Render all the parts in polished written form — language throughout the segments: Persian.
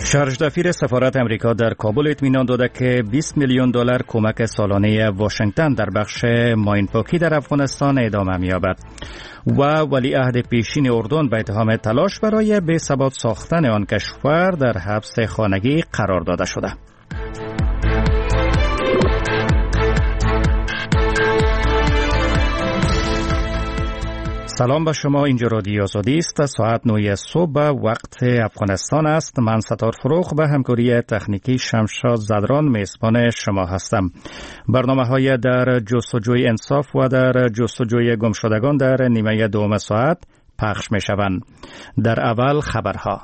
شرجدفیر سفارت امریکا در کابل اطمینان داده که 20 میلیون دلار کمک سالانه واشنگتن در بخش ماینپاکی در افغانستان ادامه می‌یابد و ولیعهد پیشین اردن به اتهام تلاش برای بی‌ثبات ساختن آن کشور در حبس خانگی قرار داده شده. سلام به شما، اینجا رادیو آزادی است. ساعت 9 صبح وقت افغانستان است. من ستار فروغ به همکاری تکنیکی شمشاد زدران میزبان شما هستم. برنامه‌های در جستجوی انصاف و در جستجوی گمشدگان در نیمه دوم ساعت پخش می‌شوند. در اول خبرها.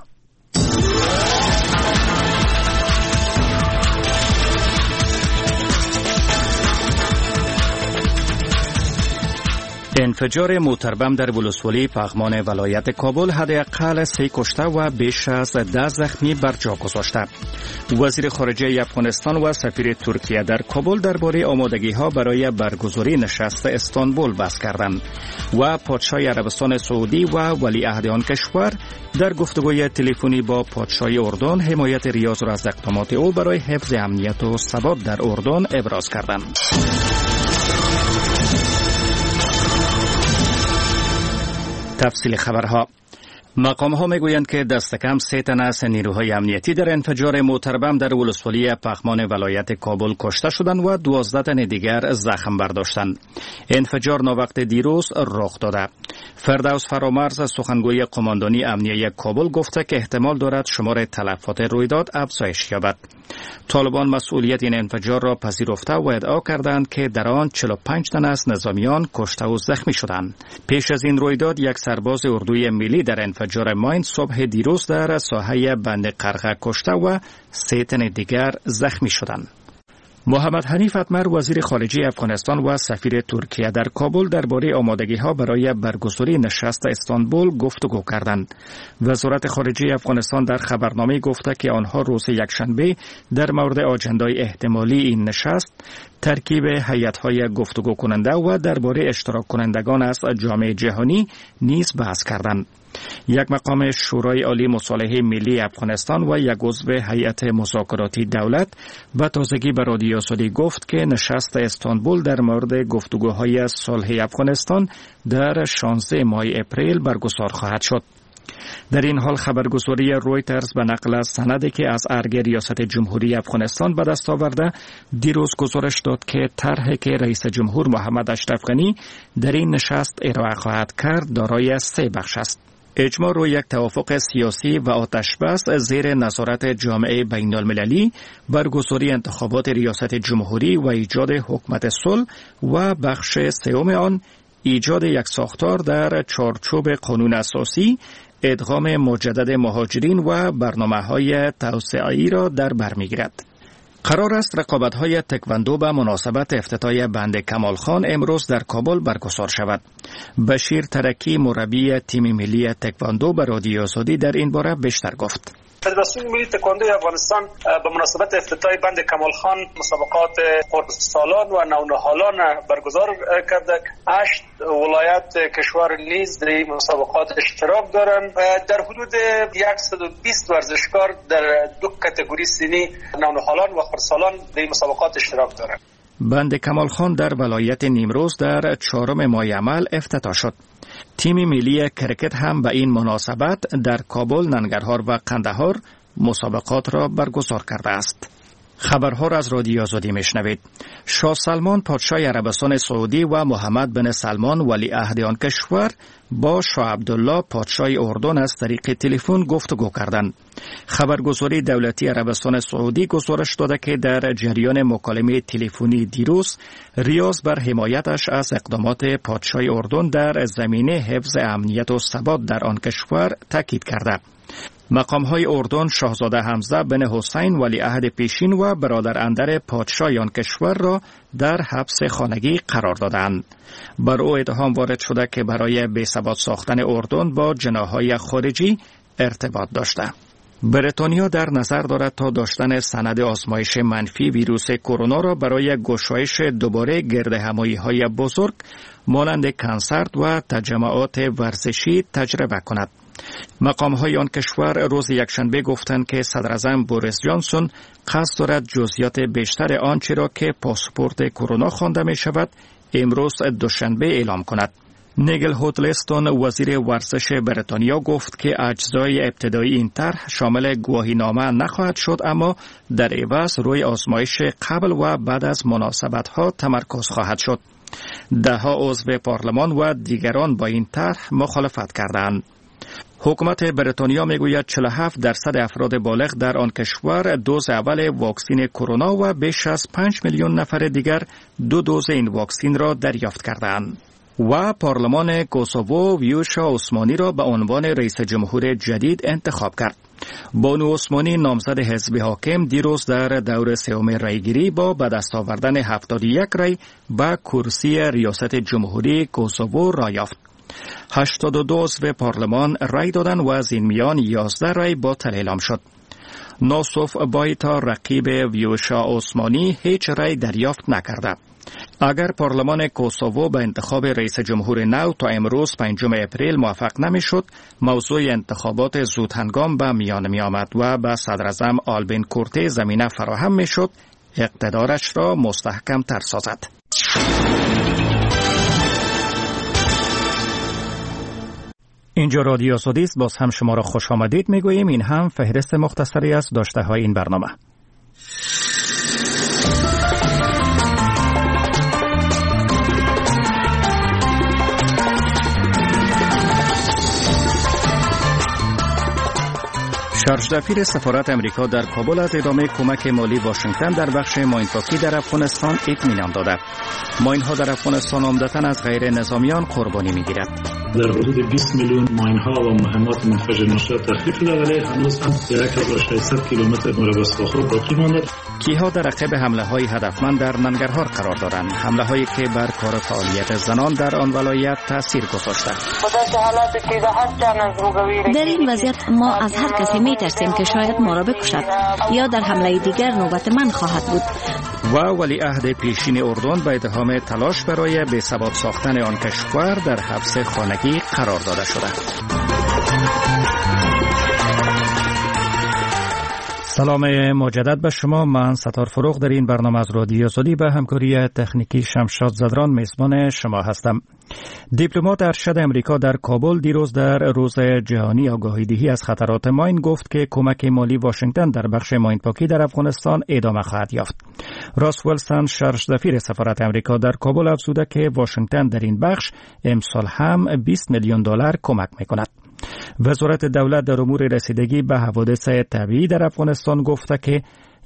انفجار موتربم در ولسوالی پغمان ولایت کابل حداقل 3 کشته و بیش از 10 زخمی بر جا گذاشته. وزیر خارجه افغانستان و سفیر ترکیه در کابل درباره آمادگی‌ها برای برگزاری نشست استانبول بحث کردند و پادشاه عربستان سعودی و ولیعهد آن کشور در گفتگوی تلفنی با پادشاه اردن حمایت ریاض را از اقدامات او برای حفظ امنیت و ثبات در اردن ابراز کردند. تفصیل خبرها. مقام‌ها میگویند که دست کم 3 تن از نیروهای امنیتی در انفجار موتربم در ولسوالی پغمان ولایت کابل کشته شدند و 12 تن دیگر زخم برداشتند. انفجار ناوقت دیروز رخ داده. فردوس فرامرز سخنگوی قماندانی امنیه کابل گفته که احتمال دارد شمار تلفات رویداد افزایش یابد. طالبان مسئولیت این انفجار را پذیرفته و ادعا کردند که در آن 45 تن از نظامیان کشته و زخمی شدند. پیش از این رویداد یک سرباز اردوی ملی در انفجار ماین صبح دیروز در ساحه بند قرقه کشته و 3 تن دیگر زخمی شدند. محمد حنیف اتمر وزیر خارجه افغانستان و سفیر ترکیه در کابل درباره آمادگی‌ها برای برگزاری نشست استانبول گفتگو کردند. وزارت خارجه افغانستان در خبرنامه گفته که آنها روز یکشنبه در مورد آجندای احتمالی این نشست ترکیب هیئت‌های گفتگو کننده و درباره اشتراک کنندگان از جامعه جهانی نیز بحث کردند. یک مقام شورای عالی مصالحه ملی افغانستان و یک عضو هیئت مذاکراتی دولت به تازگی به رادیو آزادی گفت که نشست استانبول در مورد گفتگوهای صلح افغانستان در 16 ماه اپریل برگزار خواهد شد. در این حال خبرگزاری رویترز به نقل از سندی که از ارگ ریاست جمهوری افغانستان به دست آورده دیروز گزارش داد که طرحی که رئیس جمهور محمد اشرف غنی در این نشست ارائه خواهد کرد دارای 3 بخش است. اجماع روی یک توافق سیاسی و آتش‌بس زیر نظارت جامعه بین‌المللی، برگزاری انتخابات ریاست جمهوری و ایجاد حکومت صلح و بخش سوم آن ایجاد یک ساختار در چارچوب قانون اساسی، ادغام مجدد مهاجرین و برنامه‌های توسعه‌ای را در بر می‌گیرد. قرار است رقابت‌های تکواندو به مناسبت افتتاح بند کمال خان امروز در کابل برگزار شود. بشیر ترکی مربی تیم ملی تکواندو به رادیو آزادی در این باره بیشتر گفت. فدراسیون ملی تکواندوی افغانستان به مناسبت افتتاح بند کمال خان مسابقات خردسالان و نونهالان برگزار کرده. 8 ولایت کشور نیز در این مسابقات اشتراک دارند. در حدود 120 ورزشکار در 2 کاتگوری سنی نونهالان و خردسالان در این مسابقات اشتراک دارند. بند کمال خان در ولایت نیمروز در 4 ماه عمل افتتاح شد. تیم ملی کرکت هم به این مناسبت در کابل، ننگرهار و قندهار مسابقات را برگزار کرده است. خبرها را از رادیو آزادی میشنوید. شاه سلمان پادشاه عربستان سعودی و محمد بن سلمان ولیعهد آن کشور با شاه عبدالله پادشاه اردن از طریق تلفن گفتگو کردند. خبرگزاری دولتی عربستان سعودی گزارش داده که در جریان مکالمه تلفنی دیروز ریاض بر حمایتش از اقدامات پادشاه اردن در زمینه حفظ امنیت و ثبات در آن کشور تاکید کرده. مقام‌های اردن شاهزاده حمزه بن حسین ولیعهد پیشین و برادر اندر پادشاه آن کشور را در حبس خانگی قرار دادند. بر او اتهام وارد شده که برای بی‌ثبات ساختن اردن با جناح‌های خارجی ارتباط داشته. بریتانیا در نظر دارد تا داشتن سند آزمایش منفی ویروس کرونا را برای گشایش دوباره گردهمایی‌های بزرگ مانند کنسرت و تجمعات ورزشی تجربه کند. مقام‌های آن کشور روز یکشنبه گفتند که صدر اعظم بوریس جانسون قصد دارد جزئیات بیشتر آنچه را که پاسپورت کرونا خوانده می شود امروز دوشنبه اعلام کند. نیگل هودلستون وزیر ورزش بریتانیا گفت که اجزای ابتدایی این طرح شامل گواهینامه نخواهد شد، اما در عوض روی آزمایش قبل و بعد از مناسبت‌ها تمرکز خواهد شد. ده‌ها عضو پارلمان و دیگران با این طرح مخالفت کردند. حکومت بریتانیا میگوید 47% افراد بالغ در آن کشور دوز اول واکسین کرونا و بیش از 5 میلیون نفر دیگر 2 دوز این واکسین را دریافت کردند. و پارلمان کوسوو ویوشا عثمانی را به عنوان رئیس جمهور جدید انتخاب کرد. بانو عثمانی نامزد حزب حاکم دیروز در دور سوم رایگیری با به دست آوردن 71 رای به کرسی ریاست جمهوری کوسوو را یافت. 82 عضو پارلمان رای دادند و از این میان 11 رای باطل اعلام شد. ناصف بایتا رقیب ویوشا عثمانی هیچ رای دریافت نکرده. اگر پارلمان کوسوو به انتخاب رئیس جمهور نو تا امروز 5 اپریل موفق نمیشد، موضوع انتخابات زود هنگام به میان می آمد و به صدر اعظم آلبین کورته زمینه فراهم می شد اقتدارش را مستحکم تر سازد. اینجا رادیو سعودی است. باز هم شما را خوش آمدید می گوییم. این هم فهرست مختصری از داشته های این برنامه. شارژ دفیر سفارت امریکا در کابل از ادامه کمک مالی واشنگتن در بخش ماینپاکی در افغانستان اطمینان داده. ماین‌ها در افغانستان عمدتاً از غیر نظامیان قربانی می‌گیرد. در حدود 20 میلیون ماین‌ها و مهمات منفجر نشده تخریب شده، ولی هنوز هم 1600 کیلومتر مربع ساخت باقی مانده. کیها در عقب حمله‌های هدفمند در ننگرهار قرار دارند، حمله‌هایی که بر کار فعالیت زنان در آن ولایت تاثیر گذاشته. در این وضعیت ما از هر کسی می‌ترسیم که شاید ما را بکشد یا در حمله دیگر نوبت من خواهد بود. و ولیعهد پیشین اردن به اتهام تلاش برای بی‌ثبات ساختن آن کشور در حبس خانگی قرار داده شده. سلام مجدد به شما. من ستار فروغ در این برنامه از رادیو سعودی به همکاری تکنیکی شمشاد زدران میزبان شما هستم. دیپلمات ارشد امریکا در کابل دیروز در روز جهانی آگاهی‌دهی از خطرات ماین گفت که کمک مالی واشنگتن در بخش ماین پاکی در افغانستان ادامه خواهد یافت. راس ولسون شارژ دفیر سفارت امریکا در کابل افزوده که واشنگتن در این بخش امسال هم 20 میلیون دلار کمک می‌کند. وزارت دولت در امور رسیدگی به حوادث طبیعی در افغانستان گفته که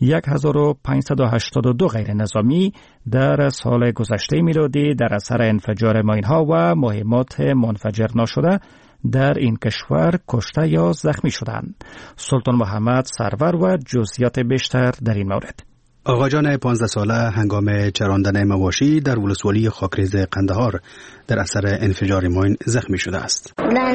1582 غیر نظامی در سال گذشته میلادی در اثر انفجار ماین‌ها و مهمات منفجر ناشده در این کشور کشته یا زخمی شدند. سلطان محمد سرور و جزئیات بیشتر در این مورد. آقا جان 15 ساله هنگام چراندن مواشی در ولسوالی خاکریز قندهار در اثر انفجار ماین زخمی شده است.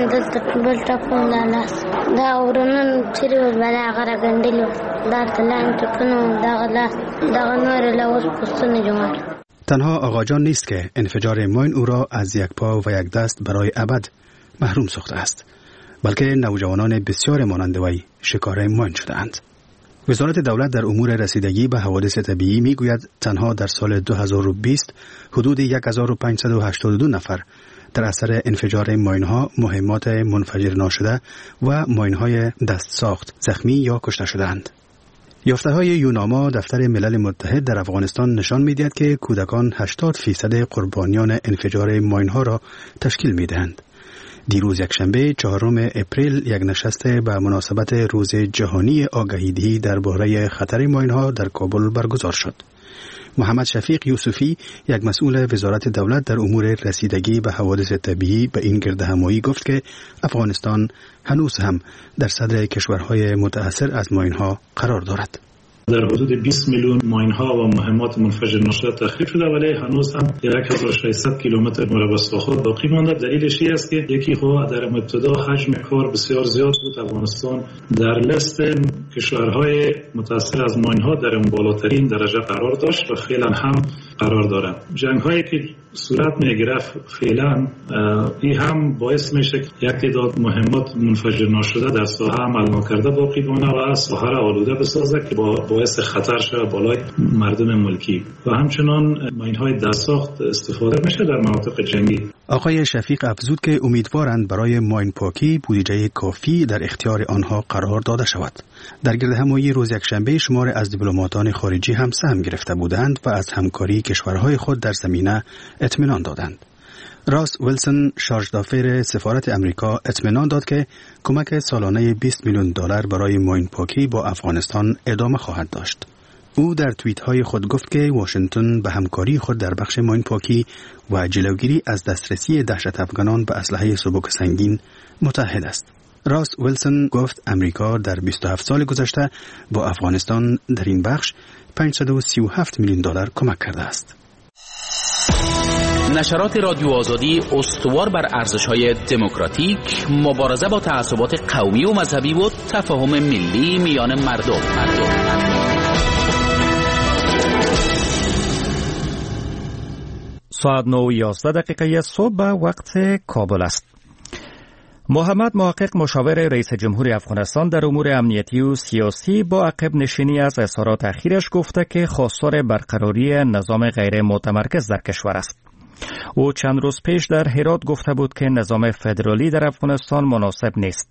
تنها آقا جان نیست که انفجار ماین او را از یک پا و یک دست برای ابد محروم ساخته است، بلکه نوجوانان بسیار مانند وی شکار ماین شده‌اند. وزارت دولت در امور رسیدگی به حوادث طبیعی میگوید تنها در سال 2020 حدود 1582 نفر در اثر انفجار ماین‌ها، مهمات منفجر ناشده و ماین‌های دست ساخت زخمی یا کشته شدند. یافته‌های یوناما دفتر ملل متحد در افغانستان نشان می‌دهد که کودکان 80% قربانیان انفجار ماین‌ها را تشکیل می‌دهند. دیروز یکشنبه 4 اپریل یک نشست به مناسبت روز جهانی آگاهی‌دهی درباره خطر ماین‌ها در کابل برگزار شد. محمد شفیق یوسفی، یک مسئول وزارت دولت در امور رسیدگی به حوادث طبیعی، به این گردهمایی گفت که افغانستان هنوز هم در صدر کشورهای متأثر از ماین‌ها قرار دارد. در حدود 20 میلیون ماین‌ها و مهمات منفجر ناشده تخریب شده، ولی هنوز هم 1600 کیلومتر مربع ساخت باقی مانده. دلیلش این است که یکی در ابتدا حجم کار بسیار زیاد بود. افغانستان در لیست کشورهای متأثر از ماین‌ها در اون بالاترین درجه قرار داشت و فعلا هم قرار دارند. جنگ‌هایی که صورت می‌گرفت فعلا این هم باعث میشه یک تعداد مهمات منفجر نشده در ساحه عمل نکرده باقی بمانه و ساحه را آلوده بسازه که باعث خطر شود بالای مردم ملکی و همچنان ماین‌های دستساخت استفاده میشه در مناطق جنگی. آقای شفیق افزود که امیدوارند برای ماین پاکی بودجه کافی در اختیار آنها قرار داده شود. در گردهمایی روز یکشنبه شمار از دیپلماتان خارجی هم سهم گرفته بودند و از همکاری کشورهای خود در زمینه اطمینان دادند. راس ویلسون شارژ دافیر سفارت امریکا اطمینان داد که کمک سالانه $20 میلیون برای ماین پاکی با افغانستان ادامه خواهد داشت. او در توییت های خود گفت که واشنگتن به همکاری خود در بخش ماین پاکی و جلوگیری از دسترسی دهشت افغانان به اسلحه سبک سنگین متحد است. راس ویلسون گفت امریکا در 27 سال گذشته با افغانستان در این بخش $537 میلیون کمک کرده است. نشرات رادیو آزادی استوار بر ارزش‌های دموکراتیک، مبارزه با تعصبات قومی و مذهبی و تفاهم ملی میان مردم. ساعت 9:11 صبح به وقت کابل است. محمد محقق مشاور رئیس جمهور افغانستان در امور امنیتی و سیاسی با عقب نشینی از اظهارات اخیرش گفته که خواستار برقراری نظام غیر متمرکز در کشور است. او چند روز پیش در هرات گفته بود که نظام فدرالی در افغانستان مناسب نیست.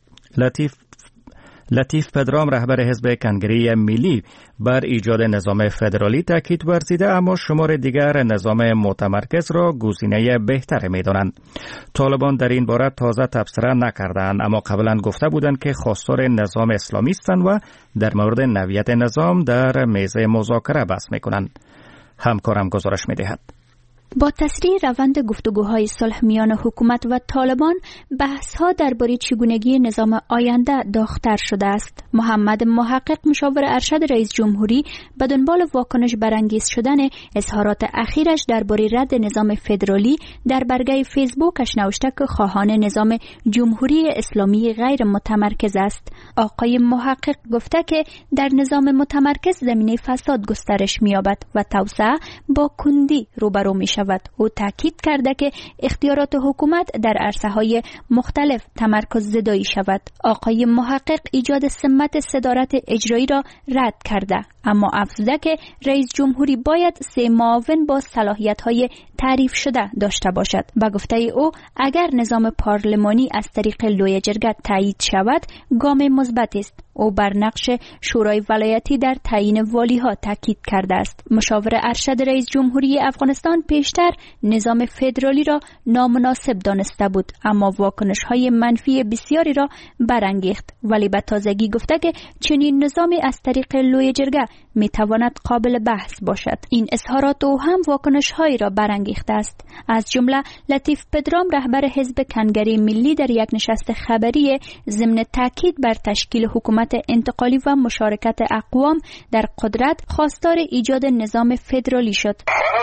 لطیف پدرام رهبر حزب کنگره ملی بر ایجاد نظام فدرالی تاکید ورزیده، اما شمار دیگر نظام متمرکز را گزینه بهتر می‌دانند. طالبان در این باره تازه تبصره نکردند، اما قبلا گفته بودند که خواستار نظام اسلامی هستند و در مورد نوعیت نظام در میز مذاکره بحث می‌کنند. همکارم گزارش می‌دهد. با تسریع روند گفتگوهای صلح میان حکومت و طالبان، بحث‌ها درباره چگونگی نظام آینده داغ‌تر شده است. محمد محقق مشاور ارشد رئیس جمهوری به دنبال واکنش برانگیز شدن اظهارات اخیرش درباره رد نظام فدرالی در برگه فیسبوکش نوشته که خواهان نظام جمهوری اسلامی غیر متمرکز است. آقای محقق گفته که در نظام متمرکز زمینه فساد گسترش می‌یابد و توسعه با کندی روبرو می‌شود. او تاکید کرده که اختیارات حکومت در عرصه‌های مختلف تمرکز زدایی شود. آقای محقق ایجاد سمت صدارت اجرایی را رد کرده، اما افزوده که رئیس جمهوری باید 3 معاون با صلاحیت‌های تعریف شده داشته باشد. به گفته او اگر نظام پارلمانی از طریق لوی جرگه تایید شود گام مثبت است. او بر نقش شورای ولایتی در تعیین والی‌ها تاکید کرده است. مشاور ارشد رئیس جمهوری افغانستان پیشتر نظام فدرالی را نامناسب دانسته بود، اما واکنش‌های منفی بسیاری را برانگیخت، ولی به تازگی گفته که چنین نظامی از طریق لوی جرگه میتواند قابل بحث باشد. این اظهارات او هم واکنش‌هایی را برانگیخته است. از جمله لطیف پدرام رهبر حزب کنگره ملی در یک نشست خبری ضمن تاکید بر تشکیل حکومت انتقالی و مشارکت اقوام در قدرت خواستار ایجاد نظام فدرالی شد.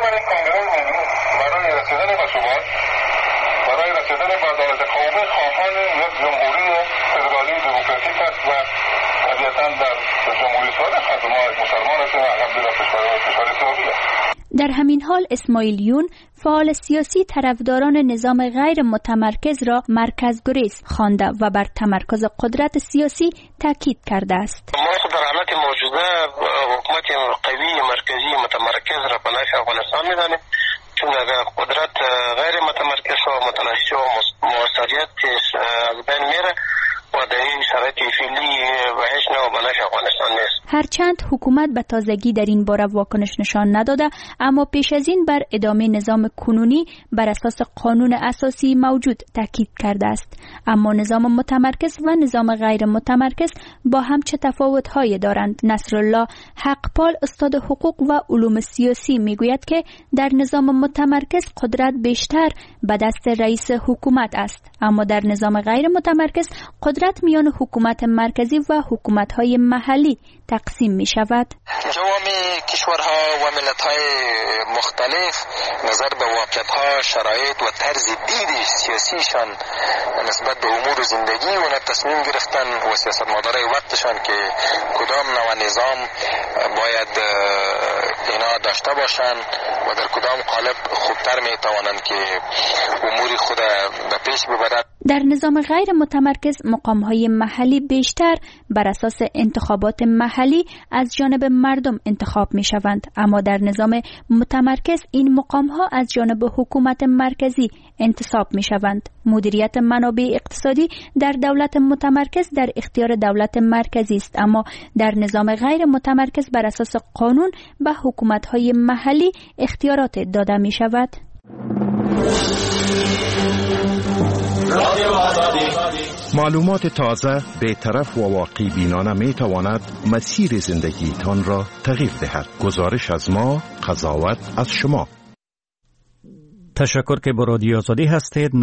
برای رسیدن به ثبات، برای رسیدن به عدالت قومی خواهان یک جمهوری فدرالی دموکراتیک است و طبیعتاً در جمهوری صادق از ما مسلمان هستیم و الحمدلله کشور اسلامی است. در همین حال اسماعیل یون فعال سیاسی طرفداران نظام غیر متمرکز را مرکزگریز خوانده و بر تمرکز قدرت سیاسی تاکید کرده است. ما در حالت موجوده حکومت قوی مرکزی متمرکز را به نفع افغانستان می‌دانیم، چون اگر قدرت غیر متمرکز و متلاشی و موثریتش از بین میره و در این شرایط فعلی و هیچ نوع به نفع افغانستان نیست. هرچند حکومت به تازگی در این باره واکنش نشان نداده، اما پیش از این بر ادامه نظام کنونی بر اساس قانون اساسی موجود تاکید کرده است. اما نظام متمرکز و نظام غیر متمرکز با هم چه تفاوت‌هایی دارند؟ نصرالله حقپال استاد حقوق و علوم سیاسی میگوید که در نظام متمرکز قدرت بیشتر به دست رئیس حکومت است، اما در نظام غیر متمرکز قدرت میان حکومت مرکزی و حکومت‌های محلی تقسیم می شود. جوامع کشورها و ملت‌های مختلف نظر به واقعیت‌ها، شرایط و طرز دید سیاسیشان نسبت به امور زندگی و تصمیم گرفتن و سیاستمدارای وقتشان که کدام نوع نظام باید اینا داشته باشند و در کدام قالب خوبتر میتوانند که امور خود به پیش ببرند. در نظام غیر متمرکز مقام‌های محلی بیشتر بر اساس انتخابات محلی از جانب مردم انتخاب می‌شوند، اما در نظام متمرکز این مقام‌ها از جانب حکومت مرکزی انتصاب می‌شوند. مدیریت منابع اقتصادی در دولت متمرکز در اختیار دولت مرکزی است، اما در نظام غیر متمرکز بر اساس قانون به حکومت‌های محلی اختیارات داده می‌شود. معلومات تازه، بی‌طرف و واقع بینانه می تواند مسیر زندگی تان را تغییر دهد. گزارش از ما، قضاوت از شما. تشکر که با رادیو آزادی هستید.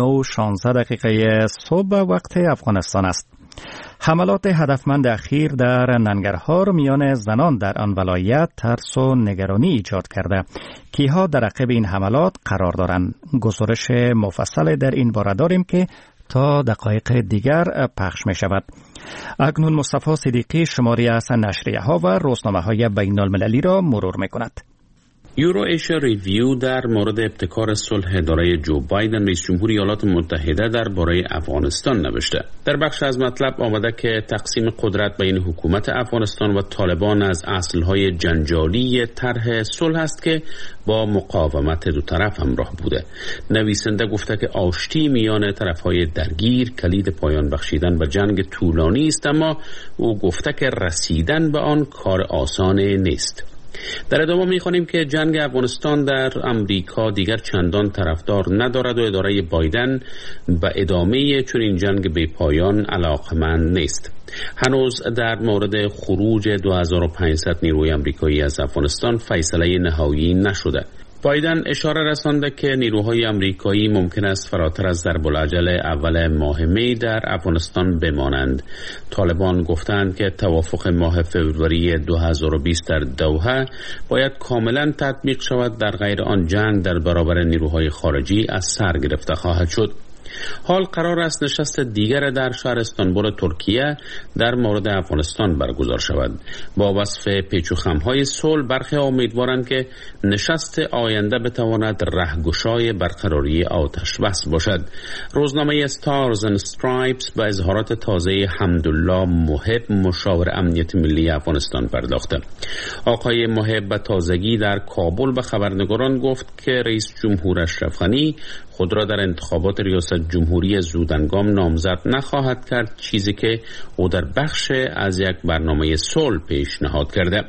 9:16 صبح وقت افغانستان است. حملات هدفمند اخیر در ننگرهار میان زنان در آن ولایت ترس و نگرانی ایجاد کرده. کیها در عقب این حملات قرار دارند؟ گزارش مفصل در این باره داریم که تا دقایق دیگر پخش می شود. اکنون مصطفی صدیقی شماری از نشریه ها و روزنامه های بین المللی را مرور می کند. یورو ایشیا ریویو در مورد ابتکار صلح اداره جو بایدن رئیس جمهور ایالات متحده درباره افغانستان نوشته. در بخش از مطلب آمده که تقسیم قدرت بین حکومت افغانستان و طالبان از اصلهای جنجالی طرح صلح است که با مقاومت دو طرف همراه بوده. نویسنده گفته که آشتی میان طرفهای درگیر کلید پایان بخشیدن به جنگ طولانی است، اما او گفته که رسیدن به آن کار آسان نیست. در ادامه می‌خوانیم که جنگ افغانستان در امریکا دیگر چندان طرفدار ندارد و اداره بایدن به ادامه چنین جنگ بی پایان علاقمند نیست. هنوز در مورد خروج 2500 نیروی امریکایی از افغانستان فیصله نهایی نشده. بایدن اشاره رسانده که نیروهای امریکایی ممکن است فراتر از ضرب‌العجل اول ماه می در افغانستان بمانند. طالبان گفتند که توافق ماه فوریه 2020 در دوحه باید کاملا تطبیق شود، در غیر آن جنگ در برابر نیروهای خارجی از سر گرفته خواهد شد. حال قرار است نشست دیگر در شهر استانبول ترکیه در مورد افغانستان برگزار شود. با وصف پیچ‌وخم‌های صلح برخی امیدوارند که نشست آینده بتواند رهگشای برقراری آتش بس باشد. روزنامه استارز اند استرایپس به اظهارات تازه حمدالله محب مشاور امنیت ملی افغانستان پرداخته. آقای محب به تازگی در کابل به خبرنگاران گفت که رئیس جمهور اشرف غنی خود را در انتخابات ریاست جمهوری زودهنگام نامزد نخواهد کرد، چیزی که او در بخش از یک برنامه صلح پیشنهاد کرده.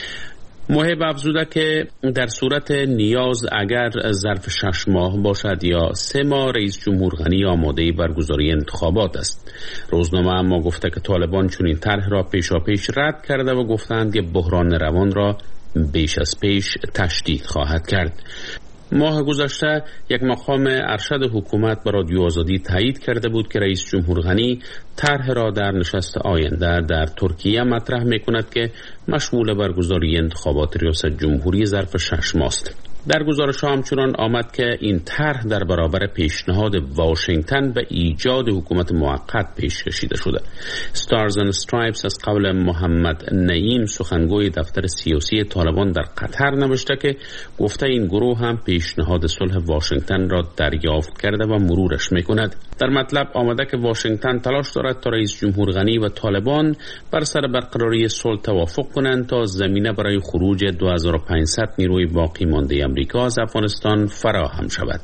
محب افزوده که در صورت نیاز اگر ظرف 6 ماه باشد یا 3 ماه رئیس جمهور غنی آماده برگزاری انتخابات است. روزنامه اما گفته که طالبان چنین طرح را پیشاپیش رد کرده و گفتند که بحران روان را بیش از پیش تشدید خواهد کرد. ماه گذشته یک مقام ارشد حکومت به رادیو آزادی تایید کرده بود که رئیس جمهور غنی طرح را در نشست آینده در ترکیه مطرح می‌کند که مشمول برگزاری انتخابات ریاست جمهوری ظرف 6 ماه است. در گزارش همچنان آمد که این طرح در برابر پیشنهاد واشنگتن به ایجاد حکومت موقت پیش کشیده شده. استارز اند استرایپس از قول محمد نعیم سخنگوی دفتر سیاسی طالبان در قطر نوشته که گفته این گروه هم پیشنهاد صلح واشنگتن را دریافت کرده و مرورش میکند. در مطلب آمده که واشنگتن تلاش دارد تا رئیس جمهور غنی و طالبان بر سر برقراری صلح توافق کنند تا زمینه برای خروج 2500 نیروی باقی مانده امریکا از افغانستان فراهم شود.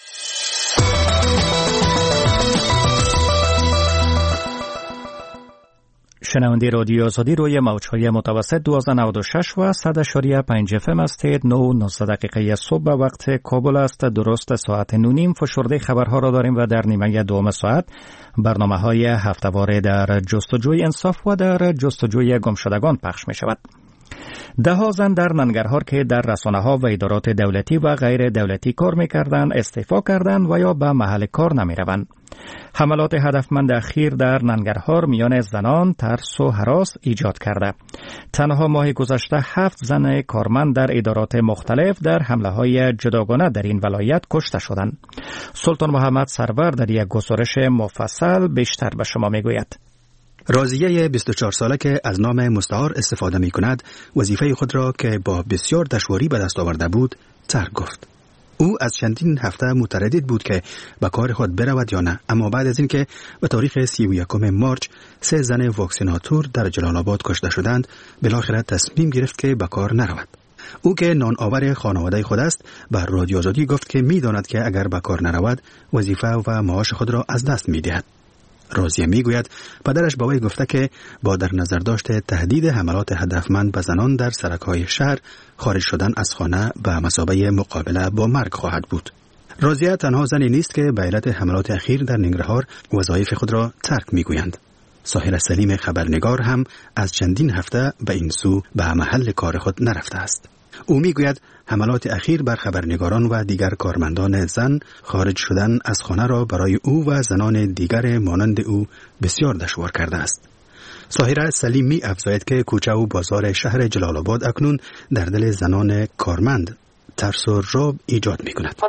شنونده رادیو آزادی روی موج‌های متوسط 1296 و 100.5 FM هستید. 9:19 صبح وقت کابل است. درست ساعت 9:30 فشرده خبرها را داریم و در نیمه دوم ساعت برنامه‌های هفته‌واره در جستجوی انصاف و در جستجوی گمشدگان پخش می‌شود. ده‌ها زن در ننگرهار که در رسانه‌ها و ادارات دولتی و غیر دولتی کار می‌کردند استعفا کردند و یا به محل کار نمی‌روند. حملات هدفمند اخیر در ننگرهار میان زنان ترس و هراس ایجاد کرده. تنها ماه گذشته 7 زن کارمند در ادارات مختلف در حمله‌های جداگانه در این ولایت کشته شدند. سلطان محمد سرور در یک گزارش مفصل بیشتر به شما میگوید. راضیه 24 ساله که از نام مستعار استفاده می کند وظیفه خود را که با بسیار دشواری به دست آورده بود ترک گفت. او از چندین هفته متردد بود که به کار خود برود یا نه، اما بعد از اینکه به تاریخ 31 مارچ 3 زن واکسیناتور در جلال آباد کشته شدند، بالاخره تصمیم گرفت که به کار نرود. او که نان آور خانواده خود است، بر رادیو آزادی گفت که می داند که اگر به کار نرود وظیفه و معاش خود را از دست می دهد. راضیه می گوید پدرش با وی گفته که با در نظر داشت تهدید حملات هدفمند به زنان در سرک‌های شهر، خارج شدن از خانه به مثابه مقابله با مرگ خواهد بود. راضیه تنها زنی نیست که به علت حملات اخیر در ننگرهار وظایف خود را ترک می گویند. ساحر سلیم خبرنگار هم از چندین هفته به این سو به محل کار خود نرفته است. او می گوید حملات اخیر بر خبرنگاران و دیگر کارمندان زن خارج شدن از خانه را برای او و زنان دیگر مانند او بسیار دشوار کرده است. ساحر سلیم می افزاید که کوچه و بازار شهر جلال آباد اکنون در دل زنان کارمند ترس و رعب ایجاد می کند.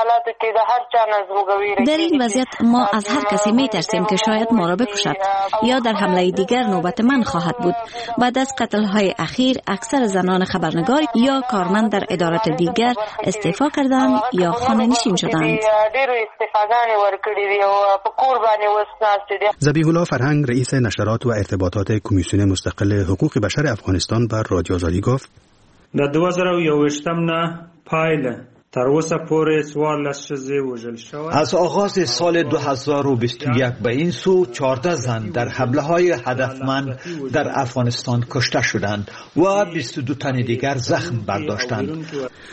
در این وضعیت ما از هر کسی می ترسیم که شاید ما را بکشد یا در حمله دیگر نوبت من خواهد بود. بعد از قتل های اخیر اکثر زنان خبرنگار یا کارمند در ادارات دیگر استعفا کردند یا خانه نشین شدند. ذبیح الله فرهنگ رئیس نشرات و ارتباطات کمیسیون مستقل حقوق بشر افغانستان بر رادیو آزادی گفت: در 2021 نه پایله تر اوسه پورې 14 ښځې وژل شوې. از آغاز سال 2021 به این سو 14 زن در حمله‌های هدفمند در افغانستان کشته شدند و 22 تن دیگر زخم برداشتند.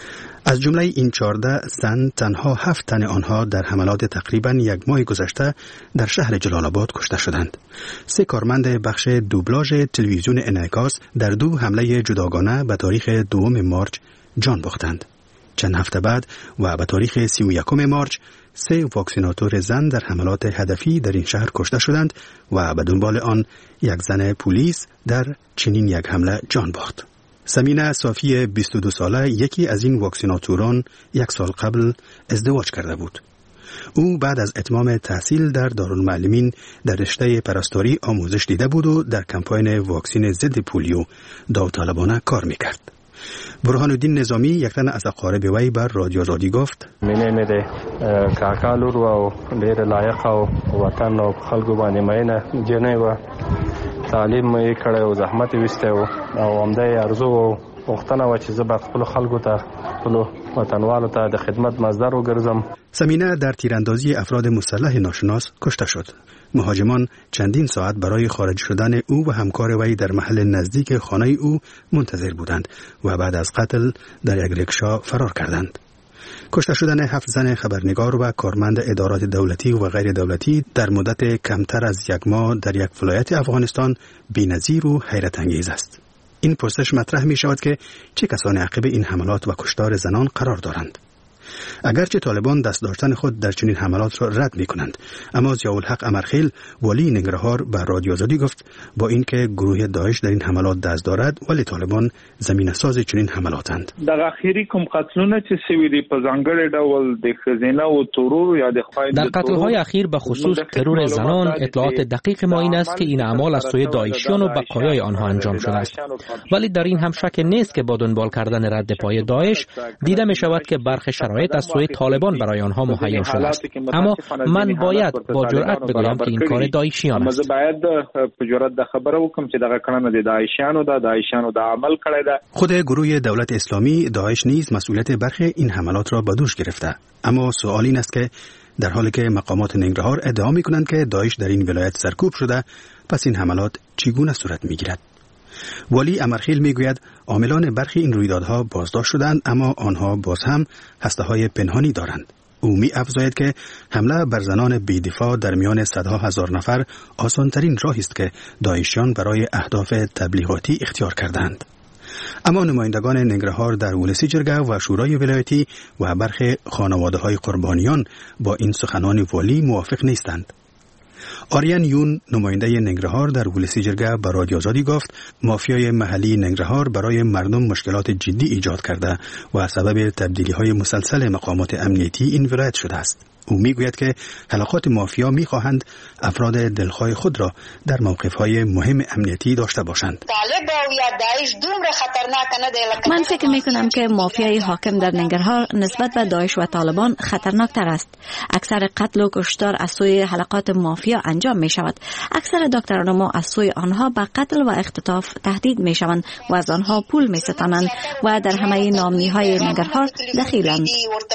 از جمله این 14 زن تنها 7 تن آنها در حملات تقریباً یک ماه گذشته در شهر جلال آباد کشته شدند. 3 کارمند بخش دوبلاژ تلویزیون انعکاس در 2 حمله جداگانه به تاریخ 2 مارچ جان باختند. چند هفته بعد و به تاریخ 31 مارچ 3 واکسیناتور زن در حملات هدفی در این شهر کشته شدند و به دنبال آن یک زن پلیس در چنین یک حمله جان باخت. سمینه صافی 22 ساله یکی از این واکسیناتوران 1 سال قبل ازدواج کرده بود. او بعد از اتمام تحصیل در دارالمعلمین در رشته پرستاری آموزش دیده بود و در کمپاین واکسین ضد پولیو داوطلبانه کار میکرد. برهان الدین نظامی یک تن از اقارب وی بر رادیو آزادی گفت: مینه ده کاکالور و ډیر لایق او وطن او خلکو باندې مینه جنې و تعلیم یې کړی او زحمت یې وسته او همدا ارزو او وختونه و چې زه به خپل خلکو ته خپل وطنوالو ته د خدمت مصدر وګرځم. سمینه در تیراندازی افراد مسلح ناشناس کشته شد. مهاجمان چندین ساعت برای خارج شدن او و همکار وی در محل نزدیک خانه او منتظر بودند و بعد از قتل در یک رکشا فرار کردند. کشته شدن 7 زن خبرنگار و کارمند ادارات دولتی و غیر دولتی در مدت کمتر از 1 ماه در یک ولایت افغانستان بی‌نظیر و حیرت انگیز است. این پرسش مطرح می شود که چه کسانی عقب این حملات و کشتار زنان قرار دارند؟ اگرچه طالبان دست داشتن خود در چنین حملات را رد می کنند، اما ضیاءالحق امرخیل والی ننگرهار بر رادیو آزادی گفت با اینکه گروه داعش در این حملات دست دارد ولی طالبان زمینه ساز چنین حملاتند. در اخیری کوم قتلونه چې سوي دي په ځانګړي ډول د ښځینه او ترور یا د خوایند در قتل‌های اخیر به خصوص ترور زنان اطلاعات دقیق ما این است که این اعمال از سوی داعشیان و بقایای آنها انجام شده است، ولی در این هم شک نیست که با دنبال کردن رد پای داعش دیده می شود که برخی شرایط از سوی طالبان برای آنها مهیا شده است. اما من باید با جرأت بگویم که این کار داعشیان است. خود گروه دولت اسلامی داعش نیز مسئولیت برخی این حملات را به دوش گرفته، اما سوال این است که در حالی که مقامات ننگرهار ادعا می‌کنند که داعش در این ولایت سرکوب شده، پس این حملات چگونه صورت می‌گیرد؟ والی امرخیل میگوید عاملان برخی این رویدادها بازداشت شدند، اما آنها باز هم هسته‌های پنهانی دارند. او می افزاید که حمله بر زنان بی‌دفاع در میان صدها هزار نفر آسان‌ترین راهی است که داعشیان برای اهداف تبلیغاتی اختیار کردند. اما نمایندگان ننگرهار در ولسی جرگه و شورای ولایتی و برخی خانواده‌های قربانیان با این سخنان والی موافق نیستند. آریان یون نماینده ننگرهار در ولسی جرگه به رادیو آزادی گفت مافیای محلی ننگرهار برای مردم مشکلات جدی ایجاد کرده و سبب تبدیلی‌های مسلسل مقامات امنیتی این ولایت شده است. او میگوید که حلقات مافیا میخواهند افراد دلخواه خود را در موقف‌های مهم امنیتی داشته باشند. من فکر میکنم که مافیای حاکم در ننگرهار نسبت به داعش و طالبان خطرناکتر است. اکثر قتل و کشتار از سوی حلقات مافیا انجام می شود. اکثر دکتران ما از سوی آنها به قتل و اختطاف تهدید می شوند و از آنها پول می ستانند و در همه نامنی‌های ننگرهار دخیلند.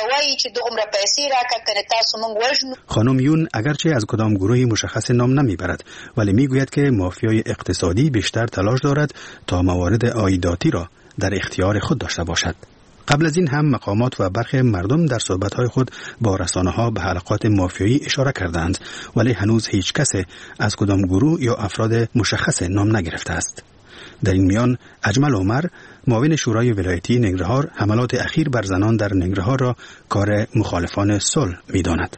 خانم یون اگرچه از کدام گروهی مشخص نام نمیبرد ولی میگوید که مافیای اقتصادی بیشتر تلاش دارد تا موارد عایداتی را در اختیار خود داشته باشد. قبل از این هم مقامات و برخی مردم در صحبت‌های خود با رسانه‌ها به حلقات مافیایی اشاره کردند ولی هنوز هیچ کس از کدام گروه یا افراد مشخص نام نگرفته است. در این میان اجمل عمر معاون شورای ولایتی ننگرهار حملات اخیر بر زنان در ننگرهار را کار مخالفان صلح می‌داند.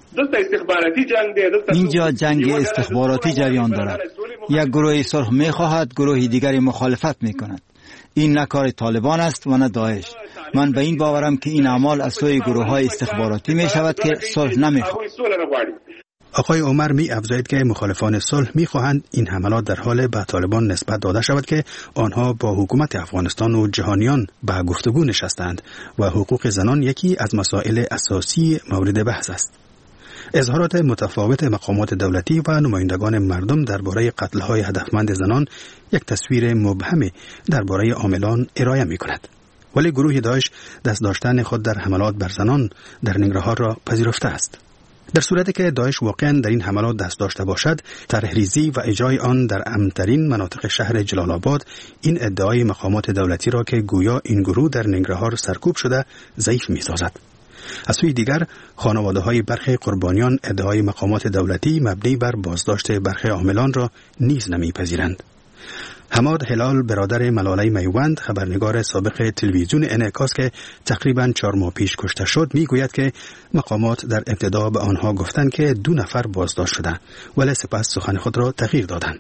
اینجا جنگ استخباراتی جریان دارد. یک گروه صلح می‌خواهد، گروه دیگری مخالفت می‌کند. این نه کار طالبان است و نه داعش. من به این باورم که این اعمال از سوی گروه‌های استخباراتی می‌شود که صلح نمی‌خواهند. آقای عمر می افزاید که مخالفان صلح می خواهند این حملات در حال به طالبان نسبت داده شود که آنها با حکومت افغانستان و جهانیان به گفتگو نشستند و حقوق زنان یکی از مسائل اساسی مورد بحث است. اظهارات متفاوت مقامات دولتی و نمایندگان مردم درباره قتل‌های هدفمند زنان یک تصویر مبهم درباره عاملان ارائه می‌کند. ولی گروه داعش دست داشتن خود در حملات بر زنان در ننگرهار را پذیرفته است. در صورتی که داعش واقعا در این حملات دست داشته باشد، طرحریزی و اجرای آن در امن‌ترین مناطق شهر جلال آباد این ادعای مقامات دولتی را که گویا این گروه در ننگرهار سرکوب شده ضعیف می‌سازد. از سوی دیگر خانواده‌های برخی قربانیان ادعای مقامات دولتی مبنی بر بازداشت برخی عاملان را نیز نمی‌پذیرند. حماد هلال برادر ملاله میوند خبرنگار سابق تلویزیون انعکاس که تقریباً 4 ماه پیش کشته شد میگوید که مقامات در ابتدا به آنها گفتند که 2 نفر بازداشت شده ولی سپس سخن خود را تغییر دادند.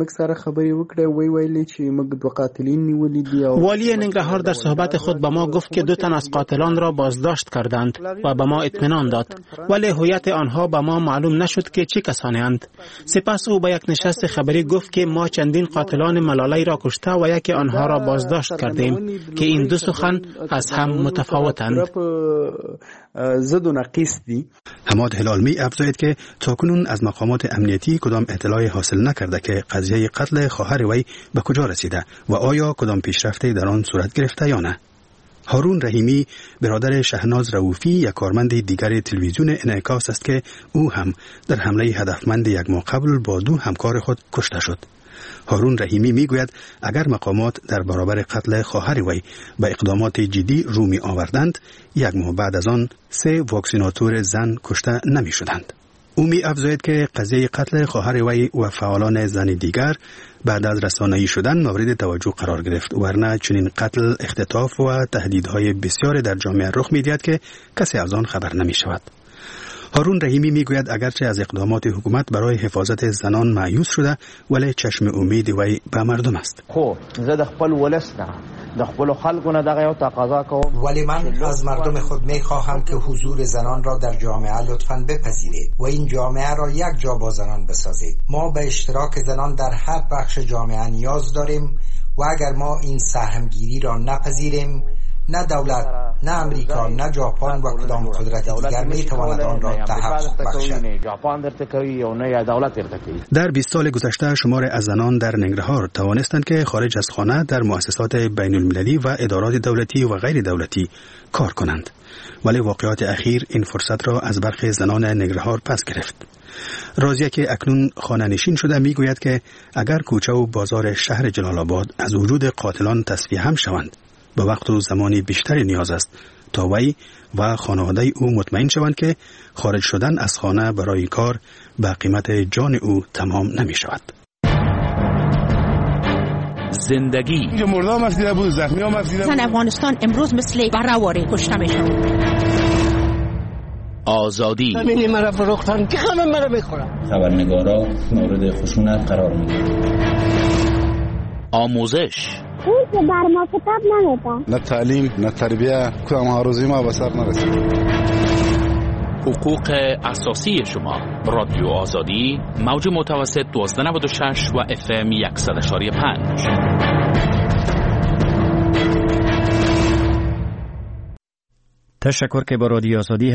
والی ننگرهار در صحبت خود به ما گفت که 2 تن از قاتلان را بازداشت کردند و به ما اطمینان داد ولی هویت آنها به ما معلوم نشد که چه کسانی اند. سپس او به یک نشست خبری گفت که ما چندین قاتلان ملاله را کشته و یکی آنها را بازداشت کردیم که این 2 سخن از هم متفاوتند. حماد هلال می افزاید که تاکنون از مقامات امنیتی کدام اطلاعی حاصل نکرده که قضیه قتل خواهر وی به کجا رسیده و آیا کدام پیشرفتی در آن صورت گرفته یا نه. هارون رحیمی برادر شهناز رؤوفی یک کارمند دیگر تلویزیون انعکاس است که او هم در حمله هدفمند 1 ماه قبل با 2 همکار خود کشته شد. هارون رحیمی میگوید اگر مقامات در برابر قتل خواهر وی به اقدامات جدی رو می آوردند 1 ماه بعد از آن 3 واکسیناتور زن کشته نمی شدند. او می افزاید که قضیه قتل خواهر وی و فعالان زن دیگر بعد از رسانه‌ای شدن مورد توجه قرار گرفت ورنه چنین قتل، اختطاف و تهدیدهای بسیار در جامعه رخ می‌دهد که کسی از آن خبر نمی شود. هارون رحیمی میگوید اگرچه از اقدامات حکومت برای حفاظت زنان مایوس شده ولی چشم امید وی به مردم است. زه د خپل ولس نه د خپل خلکو نه دغه یو تقاضا کوم ولی من از مردم خود میخواهم که حضور زنان را در جامعه لطفاً بپذیرید و این جامعه را یک جا با زنان بسازید. ما به اشتراک زنان در هر بخش جامعه نیاز داریم و اگر ما این سهمگیری را نپذیریم نه دولت، نه امریکا، نه ژاپن و کدام قدرت دیگر میتواند آن را تحقق بخشد. در 20 سال گذشته شمار از زنان در ننگرهار توانستند که خارج از خانه در مؤسسات بین المللی و ادارات دولتی و غیر دولتی کار کنند. ولی واقعات اخیر این فرصت را از برخی زنان ننگرهار پس گرفت. رازیه که اکنون خانه نشین شده میگوید که اگر کوچه و بازار شهر جلال آباد از وجود قاتلان تصفیه هم شوند به وقت و زمانی بیشتری نیاز است تا وی و خانواده او مطمئن شوند که خارج شدن از خانه برای کار به قیمت جان او تمام نمی شود. زندگی. اینجا مردم مفیده بود، زخمی ها مفیده بود. افغانستان امروز مثل برآوری کشته میشود. آزادی. همین مرا فروختن که همه مرا میخورن. خبرنگارا مورد خشونت قرار میگیرن. آموزش. اون که بر ما کتاب نمیده. نه تعلیم، نه تربیه، کدام هاروزی ما به سر نرسید. حقوق اساسی شما. رادیو آزادی، موج متوسط 1296 و FM 100.5. تشکر که با رادیو آزادی